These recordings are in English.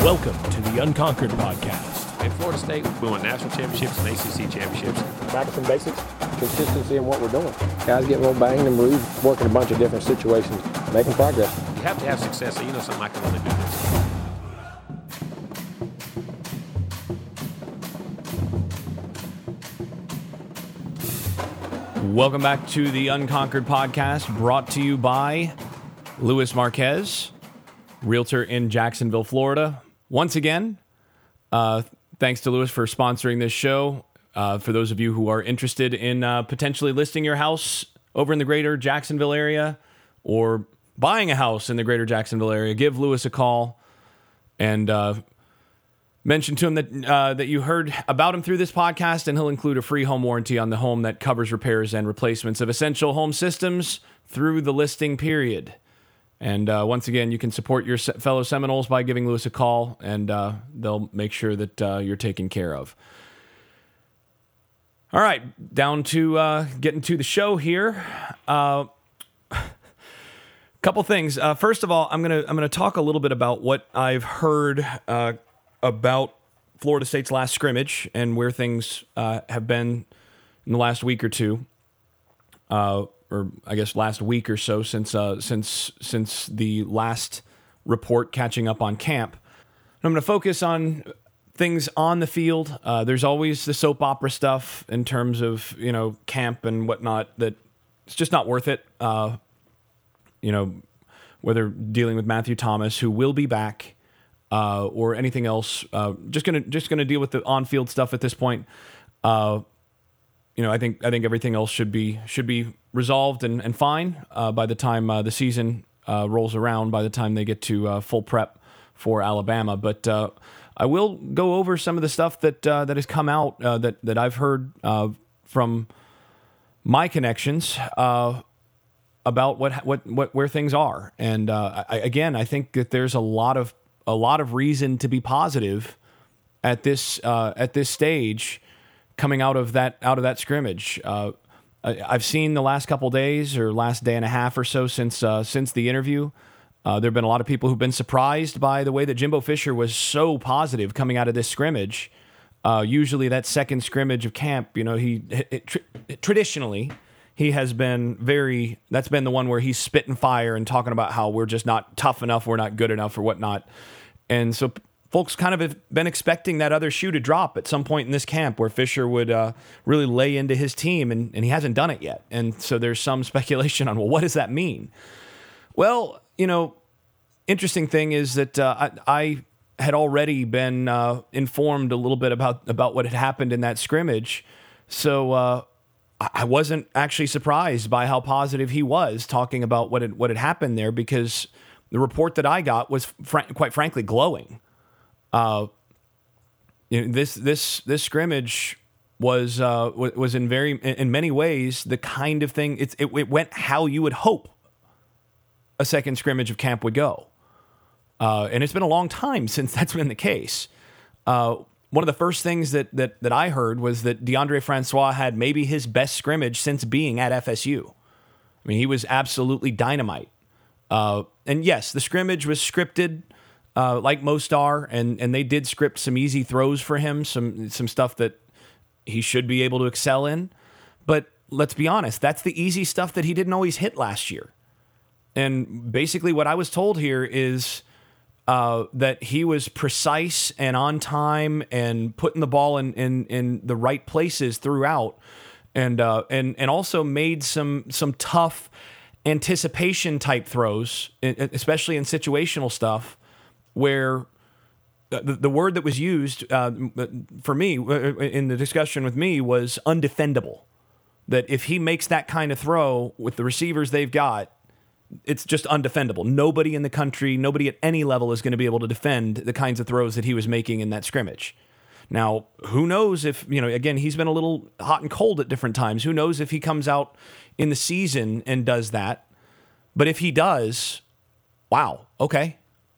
Welcome to the Unconquered Podcast. In Florida State, we won national championships and ACC championships. Practicing basics, consistency in what we're doing. Guys getting a little banged and bruised, working a bunch of different situations, making progress. You have to have success, so you know something I can only do this. Welcome back to the Unconquered Podcast, brought to you by Luis Marquez, realtor in Jacksonville, Florida. Once again, thanks to Luis for sponsoring this show. For those of you who are interested in potentially listing your house over in the greater Jacksonville area or buying a house in the greater Jacksonville area, give Luis a call and mention to him that you heard about him through this podcast, and he'll include a free home warranty on the home that covers repairs and replacements of essential home systems through the listing period. And once again, you can support your fellow Seminoles by giving Luis a call, and they'll make sure that you're taken care of. All right, down to getting to the show here. Couple things. First of all, I'm gonna talk a little bit about what I've heard about Florida State's last scrimmage and where things have been in the last week or two. Or I guess last week or so since the last report catching up on camp. And I'm going to focus on things on the field. There's always the soap opera stuff in terms of, camp and whatnot that it's just not worth it. Whether dealing with Matthew Thomas, who will be back, or anything else, just gonna deal with the on-field stuff at this point. I think everything else should be resolved and fine by the time the season rolls around, by the time they get to full prep for Alabama. But I will go over some of the stuff that has come out that I've heard from my connections about where things are. And I think that there's a lot of reason to be positive at this stage, coming out of that scrimmage. I've seen the last couple days or last day and a half or so since the interview. There have been a lot of people who've been surprised by the way that Jimbo Fisher was so positive coming out of this scrimmage. Usually that second scrimmage of camp, traditionally he has been that's been the one where he's spitting fire and talking about how we're just not tough enough, we're not good enough or whatnot. And so folks kind of have been expecting that other shoe to drop at some point in this camp where Fisher would really lay into his team, and he hasn't done it yet. And so there's some speculation on, well, what does that mean? Well, interesting thing is that I had already been informed a little bit about what had happened in that scrimmage. So I wasn't actually surprised by how positive he was talking about what had happened there, because the report that I got was quite frankly glowing. This scrimmage was in many ways the kind of thing it went how you would hope a second scrimmage of camp would go, and it's been a long time since that's been the case. One of the first things that I heard was that DeAndre Francois had maybe his best scrimmage since being at FSU. I mean, he was absolutely dynamite. And yes, the scrimmage was scripted. Like most are, and they did script some easy throws for him, some stuff that he should be able to excel in. But let's be honest, that's the easy stuff that he didn't always hit last year. And basically what I was told here is that he was precise and on time and putting the ball in the right places throughout, and also made some tough anticipation type throws, especially in situational stuff, where the word that was used for me in the discussion with me was undefendable. That if he makes that kind of throw with the receivers they've got, it's just undefendable. Nobody in the country, nobody at any level is going to be able to defend the kinds of throws that he was making in that scrimmage. Now, who knows if, again, he's been a little hot and cold at different times. Who knows if he comes out in the season and does that. But if he does, wow, okay.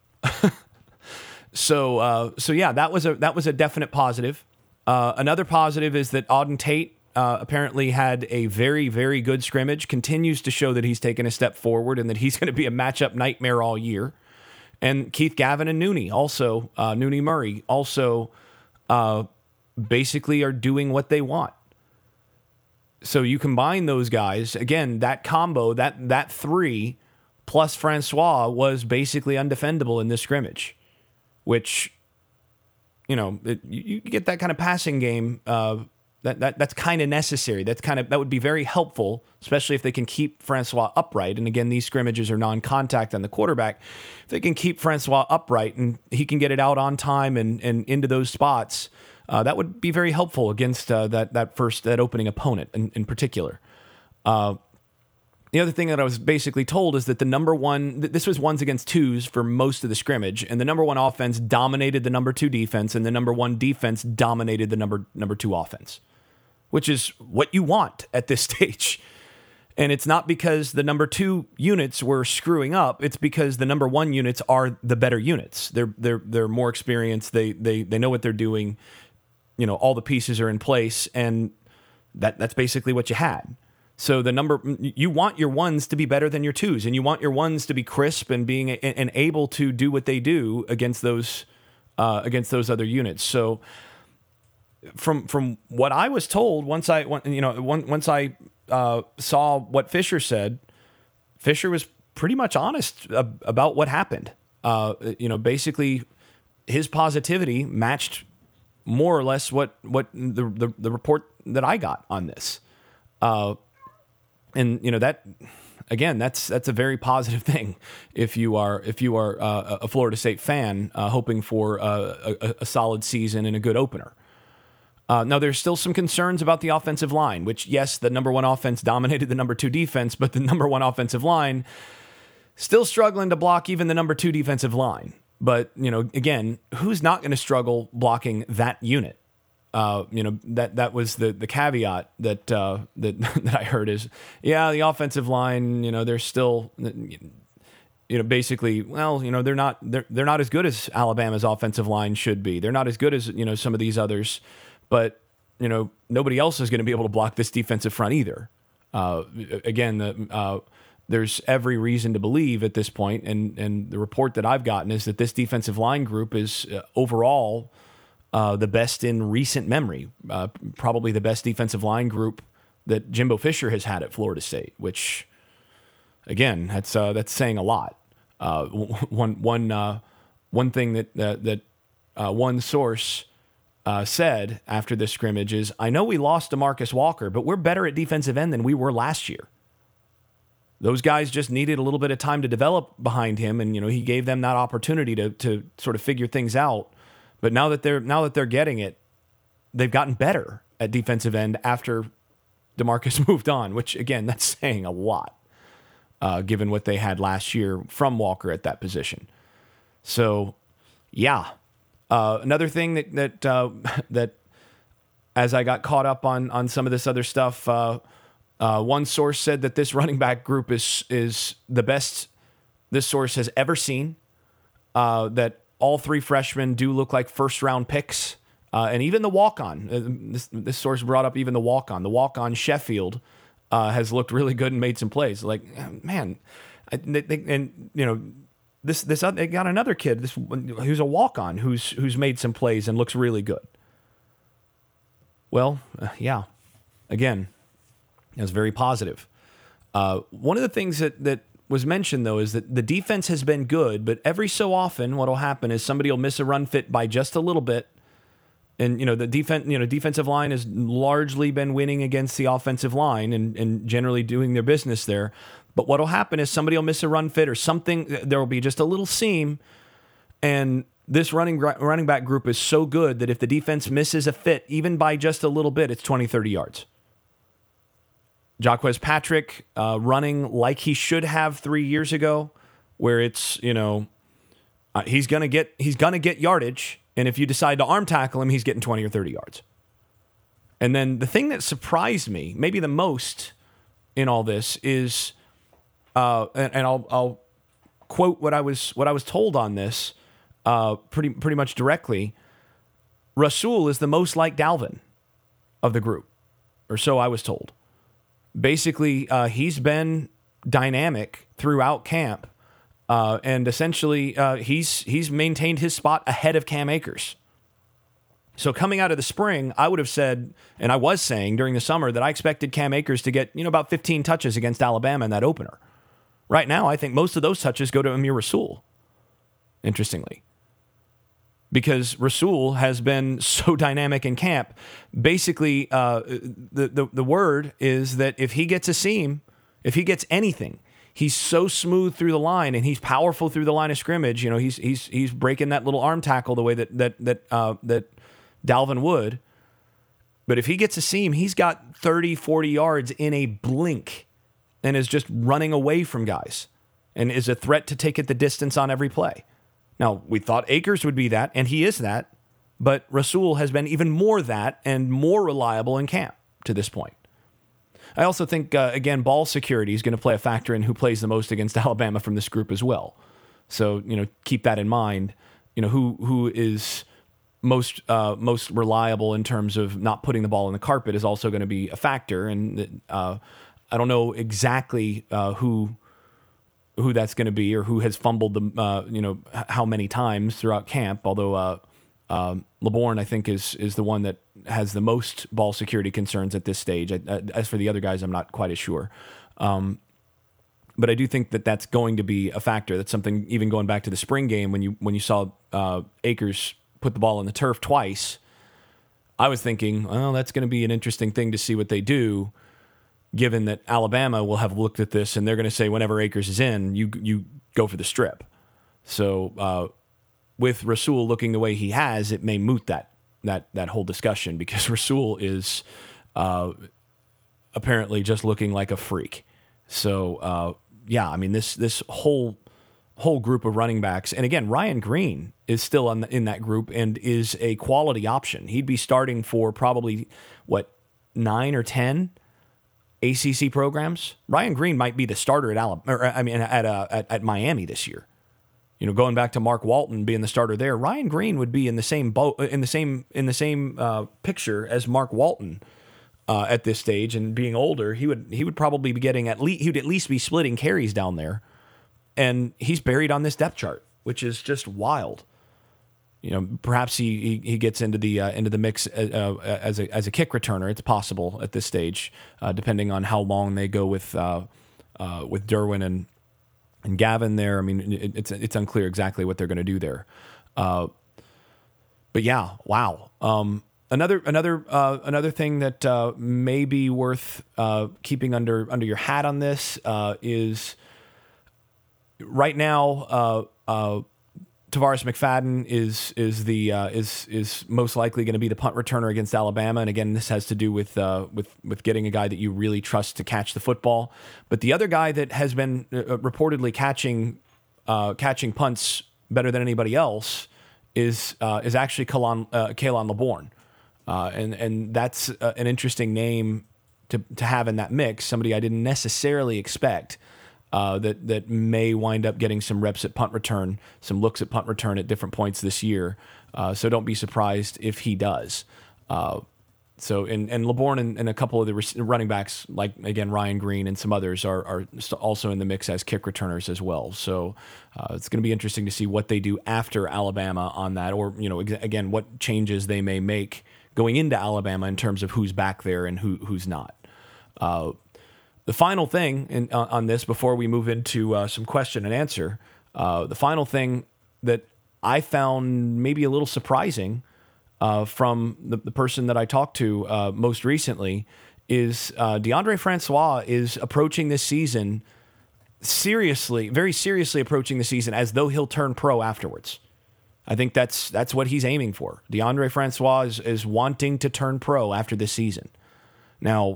So yeah, that was a definite positive. Another positive is that Auden Tate apparently had a very, very good scrimmage, continues to show that he's taken a step forward and that he's going to be a matchup nightmare all year. And Keith Gavin and Nooney Murray also basically are doing what they want. So you combine those guys, again, that combo, that three plus Francois was basically undefendable in this scrimmage, which, you get that kind of passing game. That's kind of necessary. That would be very helpful, especially if they can keep Francois upright. And again, these scrimmages are non-contact on the quarterback. If they can keep Francois upright and he can get it out on time and into those spots, that would be very helpful against that opening opponent in particular. The other thing that I was basically told is that the number one, this was ones against twos for most of the scrimmage, and the number one offense dominated the number two defense, and the number one defense dominated the number two offense, which is what you want at this stage. And it's not because the number two units were screwing up. It's because the number one units are the better units. They're more experienced. They know what they're doing. All the pieces are in place, and that's basically what you had. So you want your ones to be better than your twos, and you want your ones to be crisp and able to do what they do against those other units. So from what I was told, once I saw what Fisher said, Fisher was pretty much honest about what happened. Basically his positivity matched more or less what the report that I got on this. And that, again, that's a very positive thing if you are a Florida State fan hoping for a solid season and a good opener. Now, there's still some concerns about the offensive line, which, yes, the number one offense dominated the number two defense, but the number one offensive line still struggling to block even the number two defensive line. But, again, who's not going to struggle blocking that unit? That was the caveat that I heard is, the offensive line, they're still, basically, they're not as good as Alabama's offensive line should be. They're not as good as, some of these others, but, nobody else is going to be able to block this defensive front either. There's every reason to believe at this point, and the report that I've gotten is that this defensive line group is overall the best in recent memory, probably the best defensive line group that Jimbo Fisher has had at Florida State, which, again, that's saying a lot. One thing that one source said after this scrimmage is, I know we lost DeMarcus Walker, but we're better at defensive end than we were last year. Those guys just needed a little bit of time to develop behind him, and he gave them that opportunity to sort of figure things out. But now that they're getting it, they've gotten better at defensive end after DeMarcus moved on, which, again, that's saying a lot, given what they had last year from Walker at that position. So, yeah. Another thing that as I got caught up on some of this other stuff, one source said that this running back group is the best this source has ever seen, that all three freshmen do look like first-round picks, and even the walk-on. This source brought up even the walk-on. The walk-on Sheffield has looked really good and made some plays. Like, man, they got another kid who's a walk-on who's made some plays and looks really good. Well, yeah, again, that's very positive. One of the things that was mentioned, though, is that the defense has been good, but every so often what will happen is somebody will miss a run fit by just a little bit. And, the defensive line has largely been winning against the offensive line and generally doing their business there. But what will happen is somebody will miss a run fit or something. There will be just a little seam. And this running back group is so good that if the defense misses a fit, even by just a little bit, it's 20, 30 yards. Jaquez Patrick running like he should have 3 years ago, where it's, he's gonna get yardage, and if you decide to arm tackle him, he's getting 20 or 30 yards. And then the thing that surprised me, maybe the most in all this, is, and I'll quote what I was told on this pretty much directly. Rasul is the most like Dalvin of the group, or so I was told. Basically, he's been dynamic throughout camp, And essentially, he's maintained his spot ahead of Cam Akers. So coming out of the spring, I would have said, and I was saying during the summer, that I expected Cam Akers to get about 15 touches against Alabama in that opener. Right now, I think most of those touches go to Amir Rasul, interestingly. Because Rasul has been so dynamic in camp. Basically, the word is that if he gets a seam, if he gets anything, he's so smooth through the line and he's powerful through the line of scrimmage. He's breaking that little arm tackle the way that Dalvin would. But if he gets a seam, he's got 30, 40 yards in a blink and is just running away from guys and is a threat to take it the distance on every play. Now, we thought Akers would be that, and he is that, but Rasul has been even more that and more reliable in camp to this point. I also think, again, ball security is going to play a factor in who plays the most against Alabama from this group as well. So, keep that in mind. Who is most reliable in terms of not putting the ball in the carpet is also going to be a factor. And I don't know exactly who that's going to be or who has fumbled how many times throughout camp. Although LeBourne, I think, is the one that has the most ball security concerns at this stage. As for the other guys, I'm not quite as sure. But I do think that that's going to be a factor. That's something, even going back to the spring game when you saw Akers put the ball on the turf twice, I was thinking, well, that's going to be an interesting thing to see what they do, given that Alabama will have looked at this and they're going to say whenever Akers is in, you go for the strip. So with Rasul looking the way he has, it may moot that whole discussion, because Rasul is apparently just looking like a freak. So this whole group of running backs, and again, Ryan Green is still in that group and is a quality option. He'd be starting for probably 9 or 10 ACC programs. Ryan Green might be the starter at Miami this year. Going back to Mark Walton being the starter there, Ryan Green would be in the same boat, in the same picture as Mark Walton at this stage. And being older, he would probably be getting he would at least be splitting carries down there. And he's buried on this depth chart, which is just wild. Perhaps he gets into the mix as a kick returner. It's possible at this stage, depending on how long they go with Derwin and Gavin there. I mean, it's unclear exactly what they're going to do there. But yeah, wow. Another thing that may be worth keeping under your hat on this is right now. Tavares McFadden is most likely going to be the punt returner against Alabama, and again, this has to do with getting a guy that you really trust to catch the football. But the other guy that has been reportedly catching punts better than anybody else is actually Kalen LeBourne, and that's an interesting name to have in that mix. Somebody I didn't necessarily expect. That may wind up getting some reps at punt return, some looks at punt return at different points this year. So don't be surprised if he does. And LeBourne and a couple of the running backs, like, again, Ryan Green and some others, are also in the mix as kick returners as well. So it's going to be interesting to see what they do after Alabama on that, or, again, what changes they may make going into Alabama in terms of who's back there and who's not. The final thing on this, before we move into some question and answer, the final thing that I found maybe a little surprising from the person that I talked to most recently is Deondre Francois is approaching this season very seriously approaching the season as though he'll turn pro afterwards. I think that's what he's aiming for. Deondre Francois is wanting to turn pro after this season. Now,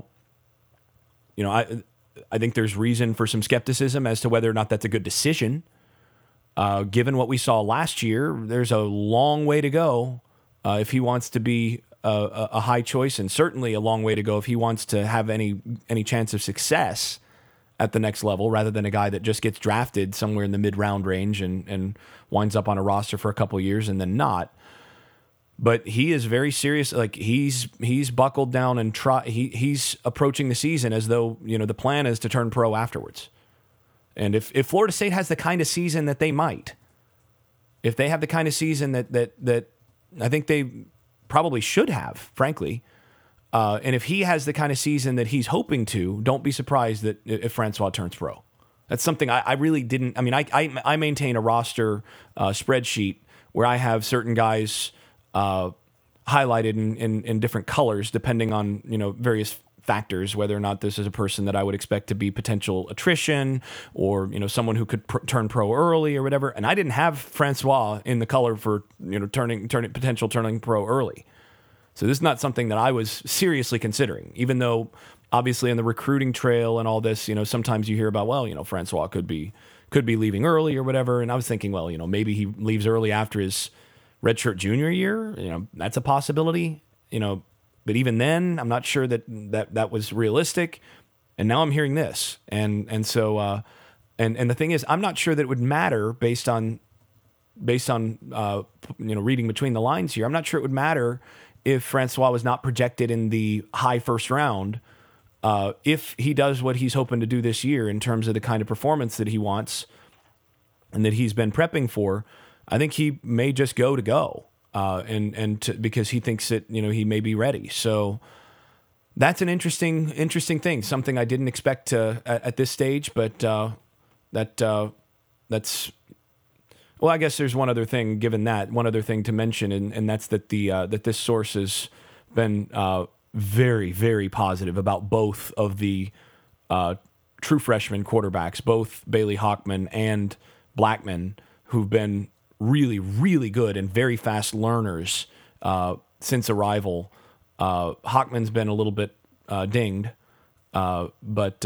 I think there's reason for some skepticism as to whether or not that's a good decision. Given what we saw last year, there's a long way to go if he wants to be a high choice, and certainly a long way to go if he wants to have any chance of success at the next level, rather than a guy that just gets drafted somewhere in the mid-round range and winds up on a roster for a couple of years and then not. But he is very serious. Like, he's buckled down and he's approaching the season as though, the plan is to turn pro afterwards. And if Florida State has the kind of season that they might, if they have the kind of season that I think they probably should have, frankly, and if he has the kind of season that he's hoping to, don't be surprised that if Francois turns pro. That's something I really didn't. I mean, I maintain a roster spreadsheet where I have certain guys highlighted in different colors depending on various factors, whether or not this is a person that I would expect to be potential attrition or someone who could turn pro early or whatever. And I didn't have Francois in the color for potential turning pro early. So this is not something that I was seriously considering, even though obviously on the recruiting trail and all this, sometimes you hear about, Francois could be leaving early or whatever. And I was thinking, maybe he leaves early after his redshirt junior year. That's a possibility, but even then I'm not sure that was realistic. And now I'm hearing this. And so the thing is, I'm not sure that it would matter based on reading between the lines here. I'm not sure it would matter if Francois was not projected in the high first round, if he does what he's hoping to do this year in terms of the kind of performance that he wants and that he's been prepping for. I think he may just go, because he thinks that he may be ready. So that's an interesting thing. Something I didn't expect at this stage, but that's. Well, I guess there's one other thing to mention, and that's that that this source has been very, very positive about both of the true freshman quarterbacks, both Bailey Hockman and Blackman, who've been really, really good and very fast learners since arrival. Hockman's been a little bit dinged. But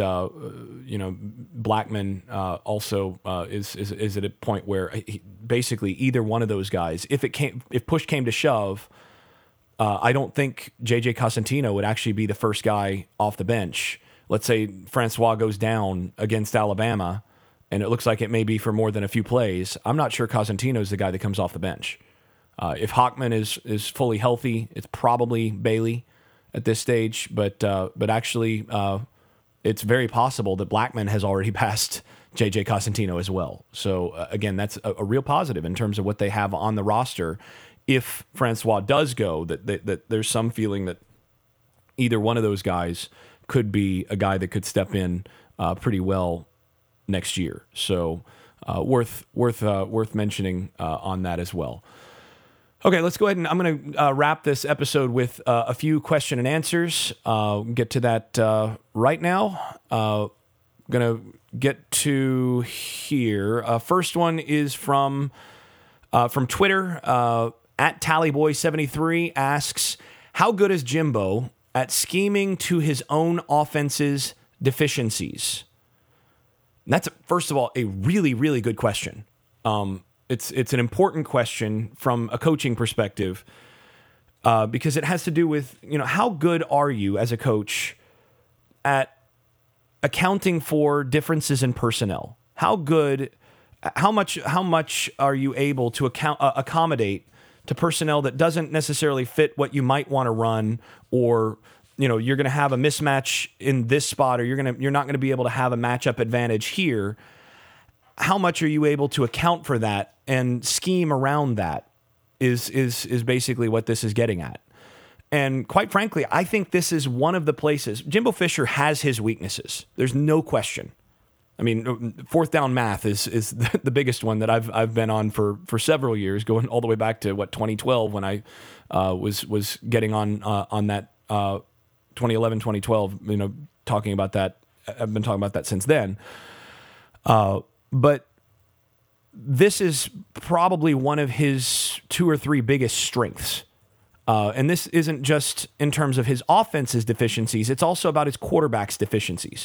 Blackman also is at a point where basically either one of those guys, if push came to shove, I don't think JJ Cosentino would actually be the first guy off the bench. Let's say Francois goes down against Alabama, and it looks like it may be for more than a few plays. I'm not sure Cosentino is the guy that comes off the bench. If Hockman is fully healthy, it's probably Bailey at this stage, but actually, it's very possible that Blackman has already passed J.J. Cosentino as well. So again, that's a real positive in terms of what they have on the roster. If Francois does go, that there's some feeling that either one of those guys could be a guy that could step in pretty well next year. So worth mentioning on that as well. Okay, let's go ahead and I'm going to wrap this episode with a few question and answers. Get to that right now. Going to get to here. First one is from Twitter. At Tallyboy73 asks, how good is Jimbo at scheming to his own offense's deficiencies? And that's, first of all, a really, really good question. It's an important question from a coaching perspective because it has to do with, how good are you as a coach at accounting for differences in personnel? How much are you able to accommodate to personnel that doesn't necessarily fit what you might want to run, or you're going to have a mismatch in this spot, or you're not going to be able to have a matchup advantage here. How much are you able to account for that and scheme around that is basically what this is getting at. And quite frankly, I think this is one of the places. Jimbo Fisher has his weaknesses. There's no question. I mean, fourth down math is the biggest one that I've been on for several years, going all the way back to 2012 when I was getting on that 2011, 2012. Talking about that. I've been talking about that since then. But this is probably one of his two or three biggest strengths. And this isn't just in terms of his offense's deficiencies. It's also about his quarterback's deficiencies.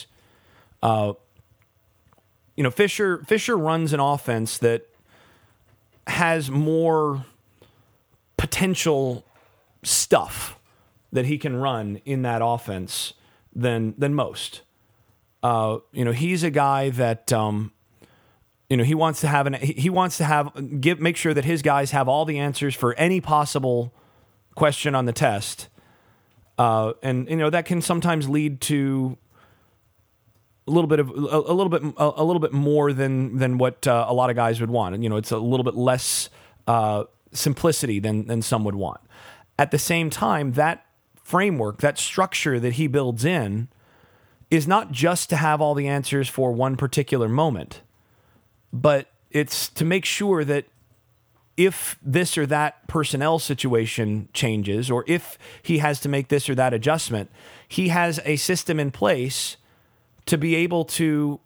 Fisher runs an offense that has more potential stuff that he can run in that offense than most. He's a guy that he wants to make sure that his guys have all the answers for any possible question on the test. And that can sometimes lead to little bit more than what a lot of guys would want. And, it's a little bit less simplicity than some would want. At the same time, that framework, that structure that he builds in, is not just to have all the answers for one particular moment, but it's to make sure that if this or that personnel situation changes, or if he has to make this or that adjustment, he has a system in place to be able to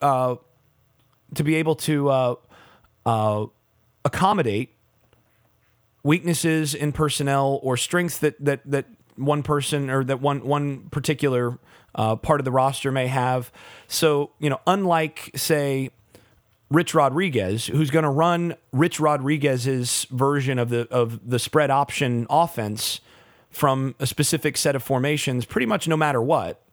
accommodate weaknesses in personnel or strengths that one person or that one particular part of the roster may have. So, unlike, say, Rich Rodriguez, who's going to run Rich Rodriguez's version of the spread option offense from a specific set of formations pretty much no matter what,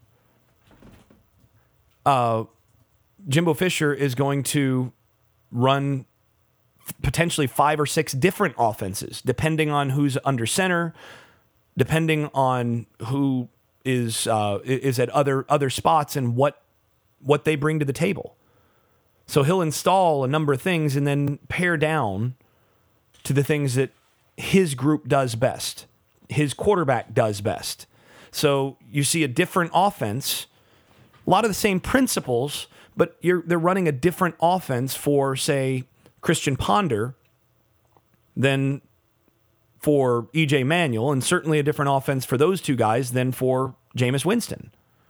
Jimbo Fisher is going to run potentially 5 or 6 different offenses, depending on who's under center, depending on who is at other spots and what they bring to the table. So he'll install a number of things and then pare down to the things that his group does best, his quarterback does best. So you see a different offense, a lot of the same principles, but they're running a different offense for, say, Christian Ponder than for E.J. Manuel, and certainly a different offense for those two guys than for Jameis Winston.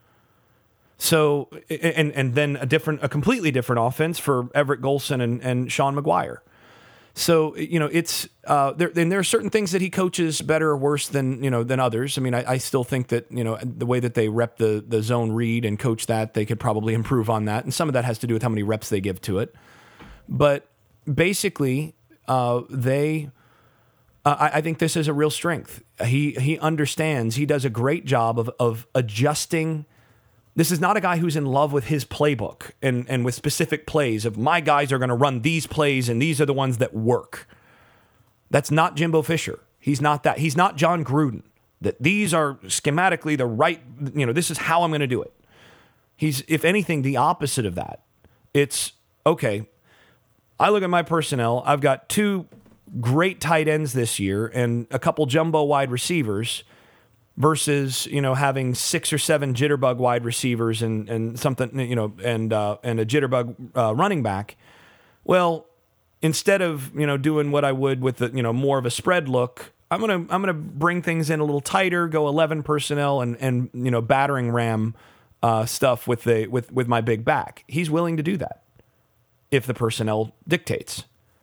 So, and then a completely different offense for Everett Golson and Sean McGuire. So, it's there are certain things that he coaches better or worse than others. I mean, I still think that, the way that they rep the zone read and coach that, they could probably improve on that. And some of that has to do with how many reps they give to it. But basically, I think this is a real strength. He understands. He does a great job of adjusting. This is not a guy who's in love with his playbook and with specific plays of my guys are going to run these plays and these are the ones that work. That's not Jimbo Fisher. He's not that. He's not John Gruden. That these are schematically the right, this is how I'm going to do it. He's, if anything, the opposite of that. It's, okay, I look at my personnel. I've got 2 great tight ends this year and a couple jumbo wide receivers versus, having 6 or 7 jitterbug wide receivers and something, and a jitterbug running back. Well, instead of, doing what I would with the, more of a spread look, I'm going to bring things in a little tighter, go 11 personnel and battering ram stuff with my big back. He's willing to do that if the personnel dictates.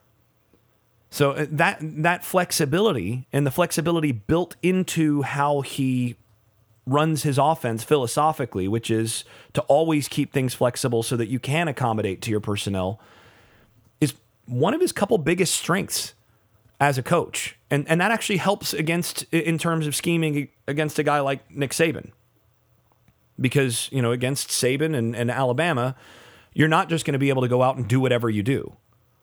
So that flexibility and the flexibility built into how he runs his offense philosophically, which is to always keep things flexible so that you can accommodate to your personnel, is one of his couple biggest strengths as a coach. And that actually helps in terms of scheming against a guy like Nick Saban. Because, against Saban and Alabama, you're not just going to be able to go out and do whatever you do.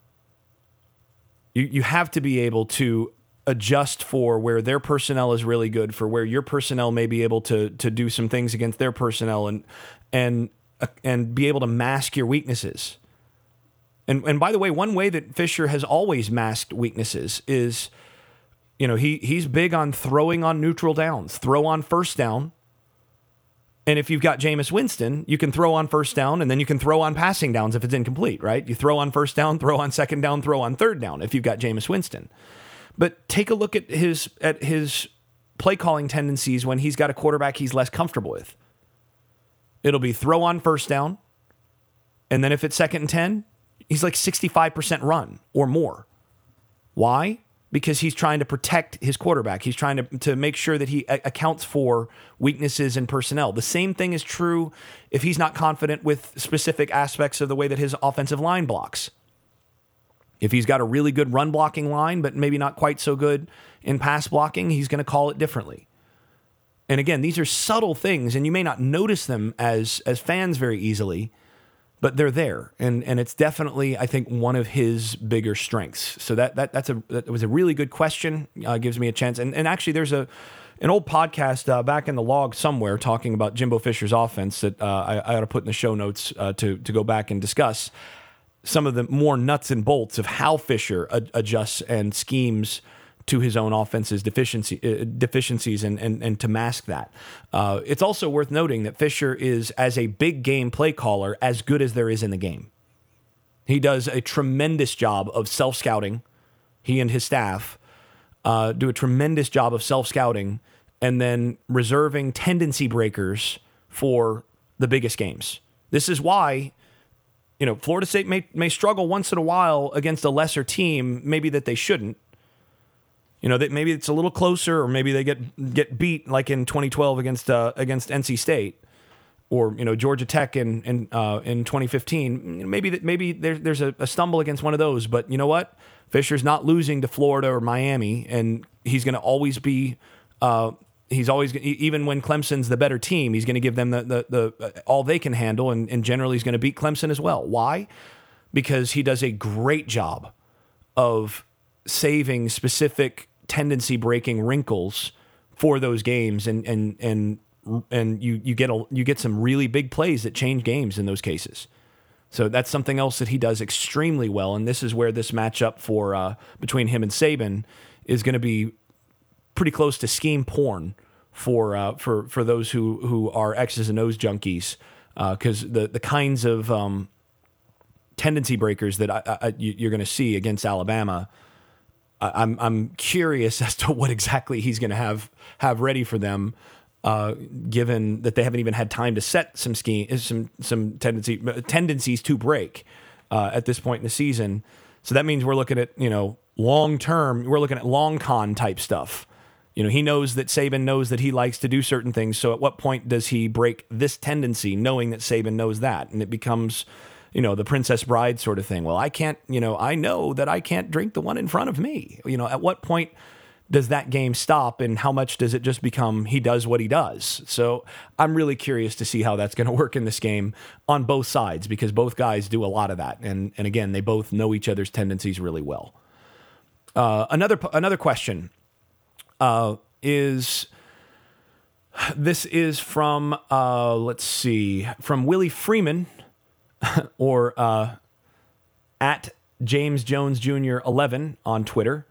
You have to be able to adjust for where their personnel is really good, for where your personnel may be able to do some things against their personnel and be able to mask your weaknesses. And by the way, one way that Fisher has always masked weaknesses is, he's big on throwing on neutral downs, throw on first down. And if you've got Jameis Winston, you can throw on first down, and then you can throw on passing downs if it's incomplete, right? You throw on first down, throw on second down, throw on third down if you've got Jameis Winston. But take a look at his play calling tendencies when he's got a quarterback he's less comfortable with. It'll be throw on first down, and then if it's 2nd and 10, he's like 65% run or more. Why? Because he's trying to protect his quarterback. He's trying to make sure that he accounts for weaknesses in personnel. The same thing is true if he's not confident with specific aspects of the way that his offensive line blocks. If he's got a really good run blocking line, but maybe not quite so good in pass blocking, he's going to call it differently. And again, these are subtle things, and you may not notice them as fans very easily, but they're there, and it's definitely, I think, one of his bigger strengths. So that was a really good question. Gives me a chance, and actually, there's an old podcast back in the log somewhere talking about Jimbo Fisher's offense that I ought to put in the show notes to go back and discuss some of the more nuts and bolts of how Fisher adjusts and schemes to his own offense's deficiencies and to mask that. It's also worth noting that Fisher is, as a big game play caller, as good as there is in the game. He does a tremendous job of self-scouting. He and his staff do a tremendous job of self-scouting and then reserving tendency breakers for the biggest games. This is why, Florida State may struggle once in a while against a lesser team, maybe that they shouldn't. That maybe it's a little closer, or maybe they get beat like in 2012 against NC State, or Georgia Tech in 2015. Maybe there's a stumble against one of those, but you know what? Fisher's not losing to Florida or Miami, and he's going to always be. He's always, even when Clemson's the better team, he's going to give them the all they can handle, and generally he's going to beat Clemson as well. Why? Because he does a great job of saving specific tendency breaking wrinkles for those games, and you get some really big plays that change games in those cases. So that's something else that he does extremely well, and this is where this matchup for between him and Saban is going to be pretty close to scheme porn for those who are X's and O's junkies, because the kinds of tendency breakers that you're going to see against Alabama. I'm curious as to what exactly he's going to have ready for them, given that they haven't even had time to set some tendencies to break at this point in the season. So that means we're looking at long term. We're looking at long con type stuff. He knows that Saban knows that he likes to do certain things. So at what point does he break this tendency, knowing that Saban knows that, and it becomes the Princess Bride sort of thing. Well, I can't, I know that I can't drink the one in front of me. At what point does that game stop, and how much does it just become he does what he does? So I'm really curious to see how that's going to work in this game on both sides, because both guys do a lot of that. And again, they both know each other's tendencies really well. Another question is from, from Willie Freeman, or at James Jones Jr. 11 on Twitter.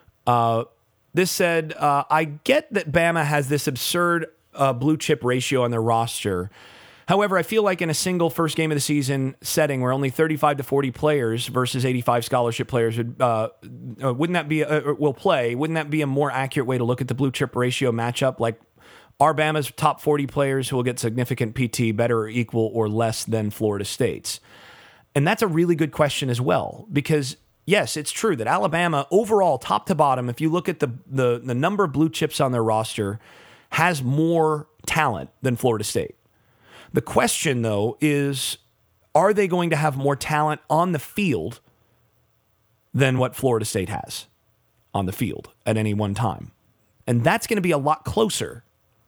This said, I get that Bama has this absurd blue chip ratio on their roster. However, I feel like in a single first game of the season setting where only 35 to 40 players versus 85 scholarship players wouldn't that be will play? Wouldn't that be a more accurate way to look at the blue chip ratio matchup? Like, are Bama's top 40 players who will get significant PT better or equal or less than Florida State's? And that's a really good question as well, because yes, it's true that Alabama overall, top to bottom, if you look at the number of blue chips on their roster, has more talent than Florida State. The question, though, is, are they going to have more talent on the field than what Florida State has on the field at any one time? And that's going to be a lot closer.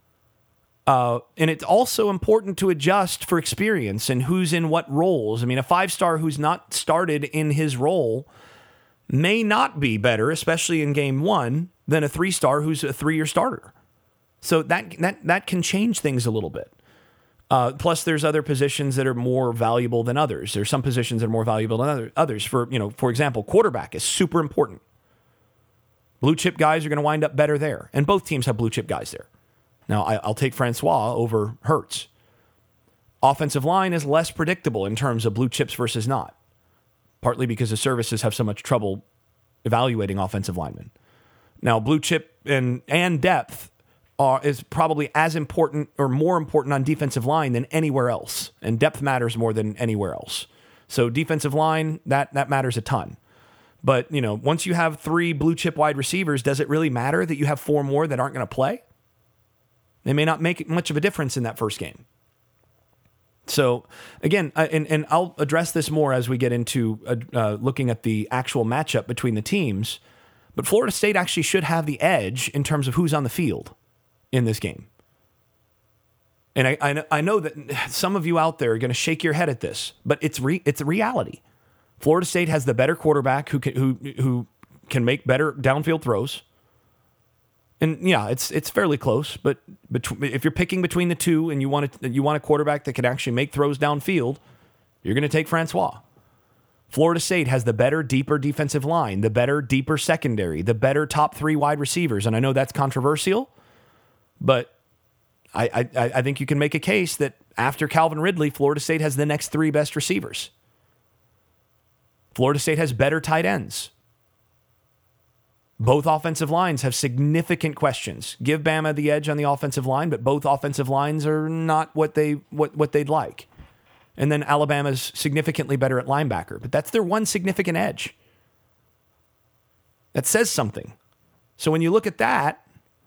And it's also important to adjust for experience and who's in what roles. I mean, a 5-star who's not started in his role may not be better, especially in game one, than a 3-star who's a 3-year starter. So that can change things a little bit. Plus, there's other positions that are more valuable than others. There's some positions that are more valuable than others. For example, quarterback is super important. Blue chip guys are going to wind up better there, and both teams have blue chip guys there. Now, I'll take Francois over Hurts. Offensive line is less predictable in terms of blue chips versus not, partly because the services have so much trouble evaluating offensive linemen. Now, blue chip and depth is probably as important or more important on defensive line than anywhere else, and depth matters more than anywhere else. So defensive line, that matters a ton. But, once you have 3 blue chip wide receivers, does it really matter that you have 4 more that aren't going to play? They may not make much of a difference in that first game. So, again, and I'll address this more as we get into looking at the actual matchup between the teams, but Florida State actually should have the edge in terms of who's on the field in this game. And I know that some of you out there are going to shake your head at this, but it's a reality. Florida State has the better quarterback who can make better downfield throws. And yeah, it's fairly close, but if you're picking between the two and you want a quarterback that can actually make throws downfield, you're going to take Francois. Florida State has the better, deeper defensive line, the better, deeper secondary, the better top 3 wide receivers. And I know that's controversial, but I think you can make a case that after Calvin Ridley, Florida State has the next 3 best receivers. Florida State has better tight ends. Both offensive lines have significant questions. Give Bama the edge on the offensive line, but both offensive lines are not what they'd like. And then Alabama's significantly better at linebacker, but that's their one significant edge. That says something. So when you look at that,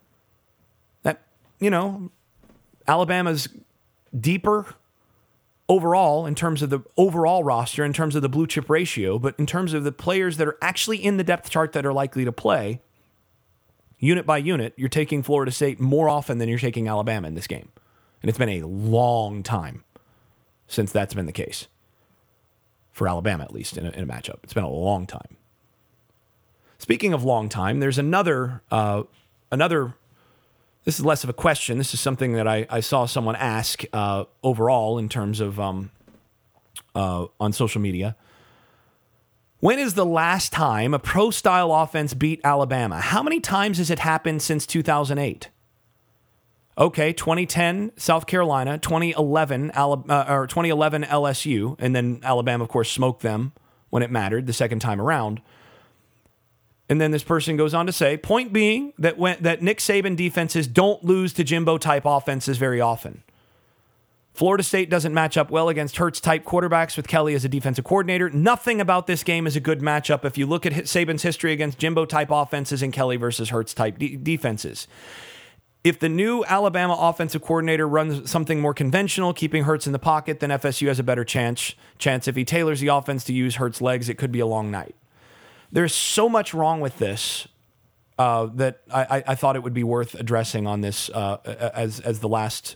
Alabama's deeper overall in terms of the overall roster, in terms of the blue chip ratio, but in terms of the players that are actually in the depth chart that are likely to play, unit by unit, you're taking Florida State more often than you're taking Alabama in this game. And it's been a long time since that's been the case. For Alabama, at least, in a matchup. It's been a long time. Speaking of long time, there's another this is less of a question. This is something that I saw someone ask overall in terms of on social media. When is the last time a pro-style offense beat Alabama? How many times has it happened since 2008? Okay, 2010 South Carolina, 2011 LSU, and then Alabama, of course, smoked them when it mattered the second time around. And then this person goes on to say, point being that Nick Saban defenses don't lose to Jimbo-type offenses very often. Florida State doesn't match up well against Hurts-type quarterbacks with Kelly as a defensive coordinator. Nothing about this game is a good matchup if you look at Saban's history against Jimbo-type offenses and Kelly versus Hurts-type defenses. If the new Alabama offensive coordinator runs something more conventional, keeping Hurts in the pocket, then FSU has a better chance. If he tailors the offense to use Hurts' legs, it could be a long night. There's so much wrong with this that I thought it would be worth addressing on this as the last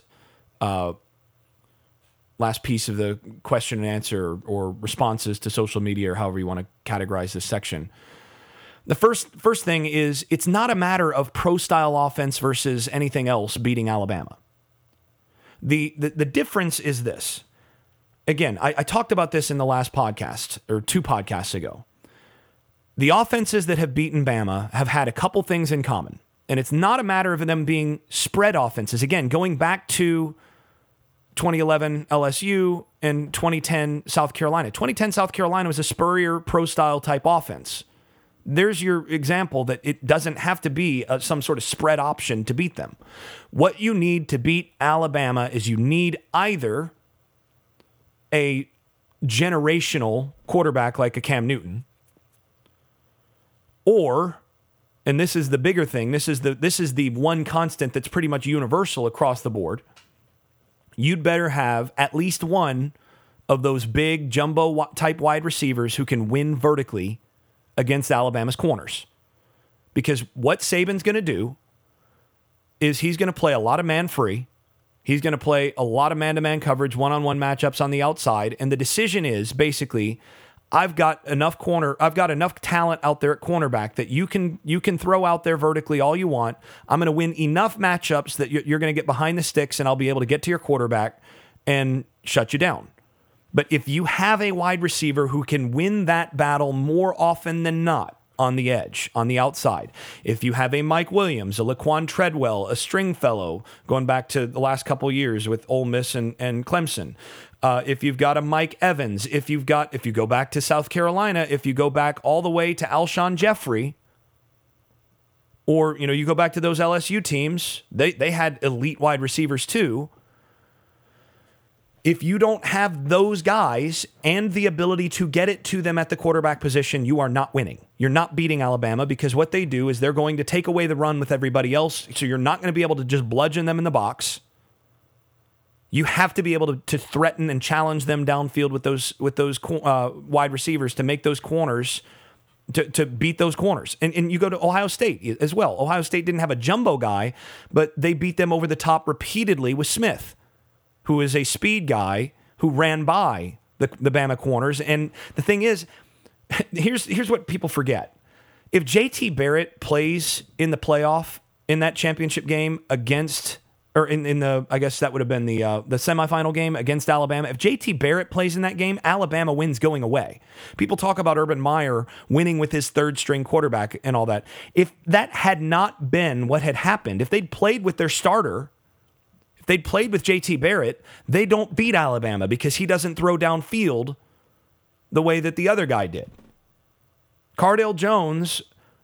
piece of the question and answer or responses to social media or however you want to categorize this section. The first thing is it's not a matter of pro-style offense versus anything else beating Alabama. The difference is this. Again, I talked about this in the last podcast or 2 podcasts ago. The offenses that have beaten Bama have had a couple things in common. And it's not a matter of them being spread offenses. Again, going back to 2011 LSU and 2010 South Carolina. 2010 South Carolina was a Spurrier pro-style type offense. There's your example that it doesn't have to be some sort of spread option to beat them. What you need to beat Alabama is you need either a generational quarterback like a Cam Newton, or, and this is the bigger thing, this is the one constant that's pretty much universal across the board, you'd better have at least one of those big jumbo type wide receivers who can win vertically against Alabama's corners. Because what Saban's going to do is he's going to play a lot of man free. He's going to play a lot of man-to-man coverage, one-on-one matchups on the outside. And the decision is basically, I've got enough talent out there at cornerback that you can throw out there vertically all you want. I'm going to win enough matchups that you're going to get behind the sticks and I'll be able to get to your quarterback and shut you down. But if you have a wide receiver who can win that battle more often than not on the edge, on the outside, if you have a Mike Williams, a Laquan Treadwell, a Stringfellow, going back to the last couple of years with Ole Miss and Clemson, if you've got a Mike Evans, if you go back to South Carolina, if you go back all the way to Alshon Jeffrey, or you go back to those LSU teams, they had elite wide receivers too. If you don't have those guys and the ability to get it to them at the quarterback position, you are not winning. You're not beating Alabama because what they do is they're going to take away the run with everybody else, so you're not going to be able to just bludgeon them in the box. You have to be able to threaten and challenge them downfield with those wide receivers to make those corners, to beat those corners. And you go to Ohio State as well. Ohio State didn't have a jumbo guy, but they beat them over the top repeatedly with Smith. who is a speed guy who ran by the Bama corners. And the thing is, here's what people forget. If JT Barrett plays in the playoff in that championship game against, or in the, I guess that would have been the semifinal game against Alabama. If JT Barrett plays in that game, Alabama wins going away. People talk about Urban Meyer winning with his third string quarterback and all that. If that had not been what had happened, if they'd played with their starter, if they'd played with JT Barrett, they don't beat Alabama because he doesn't throw downfield the way that the other guy did. Cardale Jones,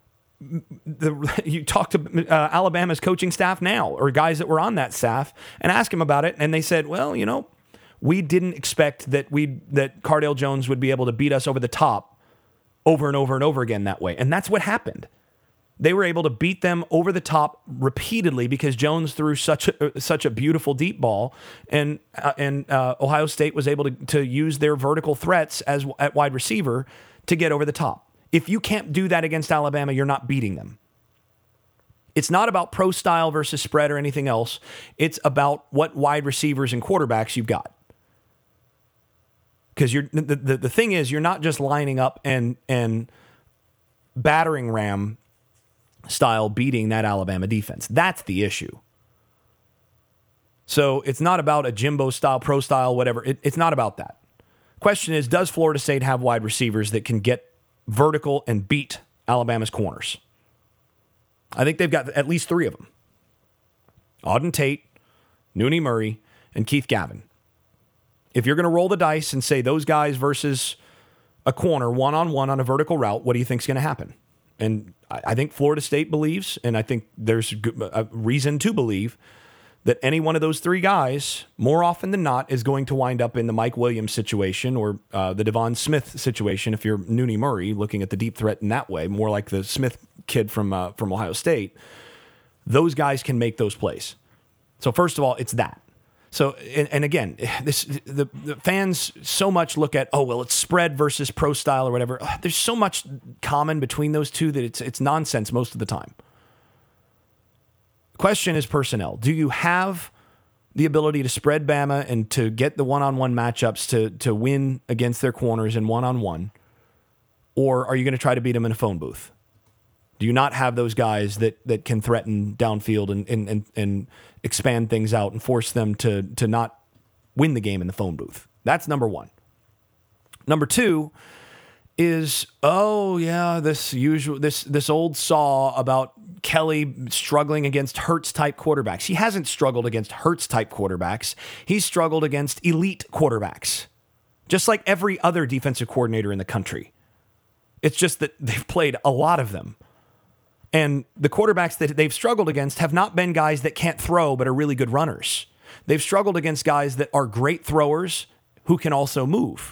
you talk to Alabama's coaching staff now, or guys that were on that staff, and ask him about it, and they said, well, we didn't expect that Cardale Jones would be able to beat us over the top over and over and over again that way. And that's what happened. They were able to beat them over the top repeatedly because Jones threw such a beautiful deep ball, and Ohio State was able to use their vertical threats at wide receiver to get over the top. If you can't do that against Alabama, you're not beating them. It's not about pro style versus spread or anything else. It's about what wide receivers and quarterbacks you've got. Because the thing is, you're not just lining up and battering ram style beating that Alabama defense. That's the issue. So it's not about a Jimbo style, pro style, whatever. It's not about that. Question is, does Florida State have wide receivers that can get vertical and beat Alabama's corners? I think they've got at least three of them. Auden Tate, Nooney Murray, and Keith Gavin. If you're going to roll the dice and say those guys versus a corner one-on-one on a vertical route, what do you think is going to happen? And I think Florida State believes, and I think there's a reason to believe, that any one of those three guys, more often than not, is going to wind up in the Mike Williams situation or the Devon Smith situation if you're Nooney Murray, looking at the deep threat in that way, more like the Smith kid from Ohio State. Those guys can make those plays. So first of all, it's that. So, and again, the fans so much look at, it's spread versus pro style or whatever. There's so much common between those two that it's nonsense most of the time. Question is personnel. Do you have the ability to spread Bama and to get the one-on-one matchups to win against their corners in one-on-one? Or are you going to try to beat them in a phone booth? Do you not have those guys that can threaten downfield and expand things out and force them to not win the game in the phone booth? That's number one. Number two is, this old saw about Kelly struggling against Hurts-type quarterbacks. He hasn't struggled against Hurts-type quarterbacks. He's struggled against elite quarterbacks, just like every other defensive coordinator in the country. It's just that they've played a lot of them. And the quarterbacks that they've struggled against have not been guys that can't throw but are really good runners. They've struggled against guys that are great throwers who can also move.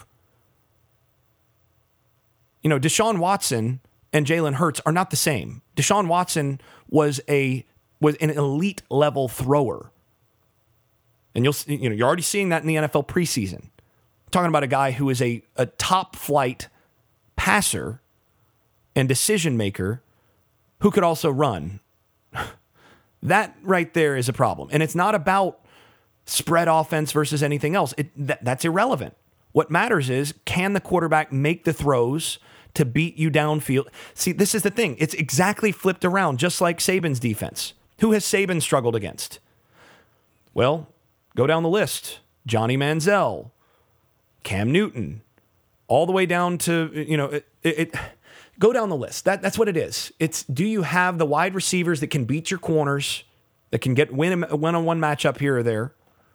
Deshaun Watson and Jalen Hurts are not the same. Deshaun Watson was an elite level thrower. And you're already seeing that in the NFL preseason. I'm talking about a guy who is a top flight passer and decision maker who could also run. That right there is a problem. And it's not about spread offense versus anything else. That's irrelevant. What matters is, can the quarterback make the throws to beat you downfield? See, this is the thing. It's exactly flipped around, just like Saban's defense. Who has Saban struggled against? Well, go down the list. Johnny Manziel, Cam Newton, all the way down to, go down the list. That's what it is. It's, do you have the wide receivers that can beat your corners, that can win a one-on-one matchup here or there?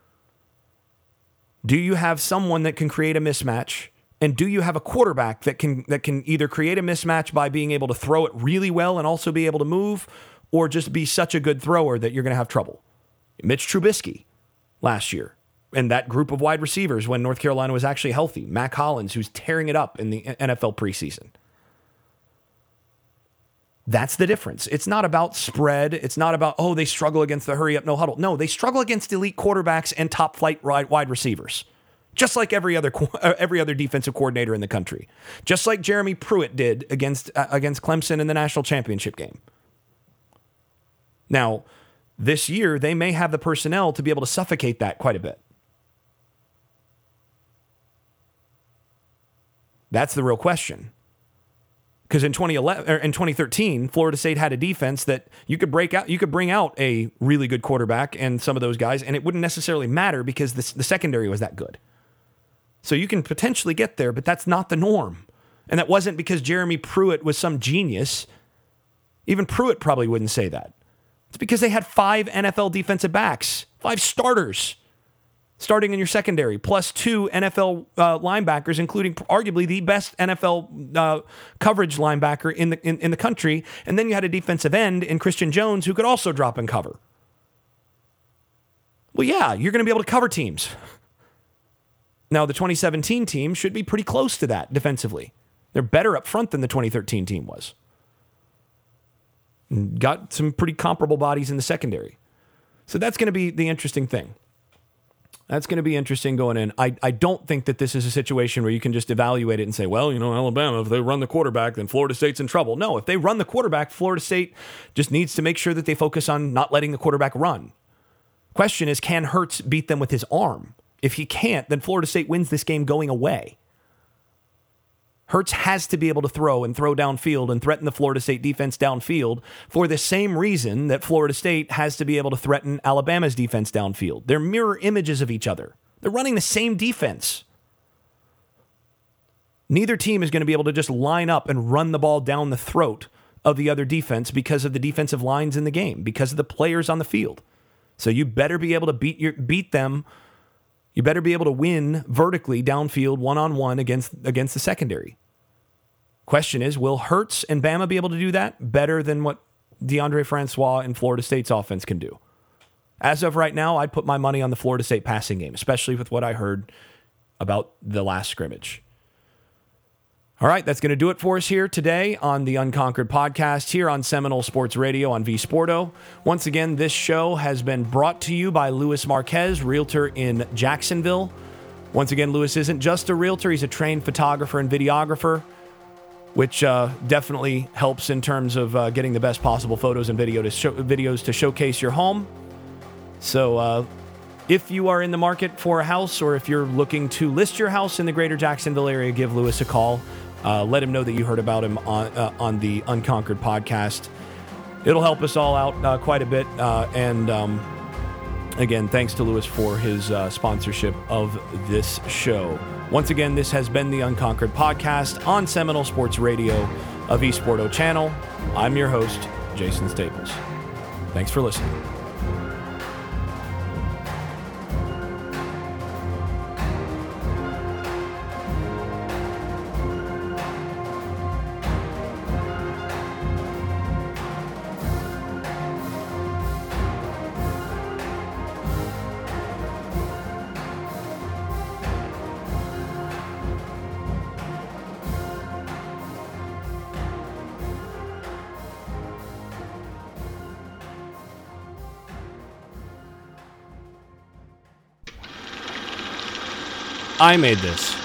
Do you have someone that can create a mismatch? And do you have a quarterback that can either create a mismatch by being able to throw it really well and also be able to move, or just be such a good thrower that you're going to have trouble? Mitch Trubisky last year, and that group of wide receivers when North Carolina was actually healthy. Mac Hollins, who's tearing it up in the NFL preseason. That's the difference. It's not about spread. It's not about, they struggle against the hurry up, no huddle. No, they struggle against elite quarterbacks and top flight wide receivers, just like every other defensive coordinator in the country, just like Jeremy Pruitt did against Clemson in the national championship game. Now, this year, they may have the personnel to be able to suffocate that quite a bit. That's the real question. Because in 2013, Florida State had a defense that you could bring out a really good quarterback and some of those guys, and it wouldn't necessarily matter because the secondary was that good. So you can potentially get there, but that's not the norm. And that wasn't because Jeremy Pruitt was some genius. Even Pruitt probably wouldn't say that. It's because they had 5 NFL defensive backs, 5 starters starting in your secondary, plus 2 NFL linebackers, including arguably the best NFL coverage linebacker in the country. And then you had a defensive end in Christian Jones who could also drop and cover. Well, yeah, you're going to be able to cover teams. Now, the 2017 team should be pretty close to that defensively. They're better up front than the 2013 team was. Got some pretty comparable bodies in the secondary. So that's going to be the interesting thing. That's going to be interesting going in. I don't think that this is a situation where you can just evaluate it and say, well, Alabama, if they run the quarterback, then Florida State's in trouble. No, if they run the quarterback, Florida State just needs to make sure that they focus on not letting the quarterback run. Question is, can Hurts beat them with his arm? If he can't, then Florida State wins this game going away. Hurts has to be able to throw downfield and threaten the Florida State defense downfield for the same reason that Florida State has to be able to threaten Alabama's defense downfield. They're mirror images of each other. They're running the same defense. Neither team is going to be able to just line up and run the ball down the throat of the other defense because of the defensive lines in the game, because of the players on the field. So you better be able to beat them. You better be able to win vertically downfield one-on-one against the secondary. Question is, will Hurts and Bama be able to do that better than what DeAndre Francois and Florida State's offense can do? As of right now, I'd put my money on the Florida State passing game, especially with what I heard about the last scrimmage. All right, that's going to do it for us here today on the Unconquered Podcast here on Seminole Sports Radio on V Sporto. Once again, this show has been brought to you by Luis Marquez, realtor in Jacksonville. Once again, Luis isn't just a realtor, he's a trained photographer and videographer, which definitely helps in terms of getting the best possible photos and videos to showcase your home. So if you are in the market for a house, or if you're looking to list your house in the greater Jacksonville area, give Luis a call. Let him know that you heard about him on the Unconquered Podcast. It'll help us all out quite a bit. And again, thanks to Luis for his sponsorship of this show. Once again, this has been the Unconquered Podcast on Seminole Sports Radio, a V Sporto channel. I'm your host, Jason Staples. Thanks for listening. I made this.